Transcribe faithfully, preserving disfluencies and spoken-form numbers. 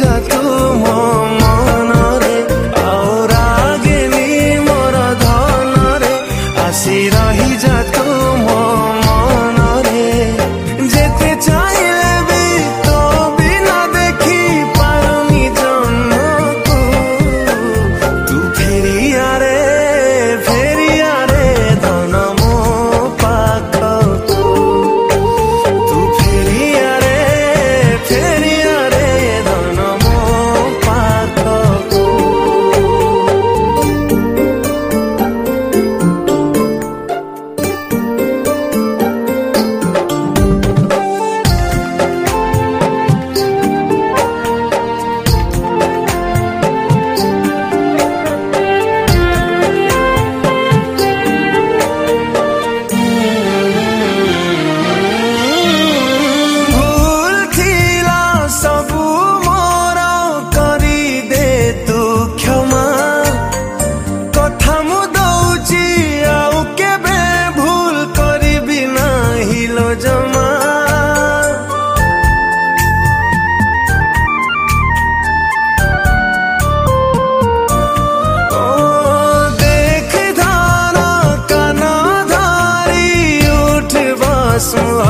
जा तू मो मनरे आउ रागेनी मोर धनरे आसी रही जा तू मो मनरे जेते चाहिले भी तो बिना देखी पारुनी जन्मको तू फेरिया रे फेरिया रे धन मो पाखको तू फेरिया रे फेरिया रे धन मो पाखको भूल थिला सबु मोर करी दे तू क्षमा कथा मु दउची आउ केबे भूल करिबि नाही लो जमा ओ देख धारा काना धारी उठ बस